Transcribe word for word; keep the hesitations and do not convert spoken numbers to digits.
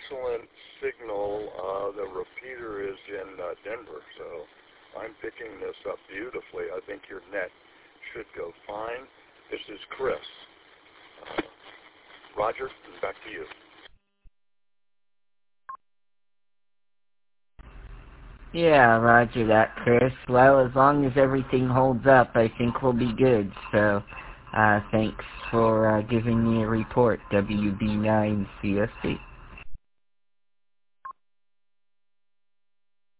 excellent signal. Uh, the repeater is in uh, Denver, so I'm picking this up beautifully. I think your net should go fine. This is Chris. Uh, Roger, back to you. Yeah, roger that, Chris. Well, as long as everything holds up, I think we'll be good. So, uh, thanks for uh, giving me a report, W B nine C S T.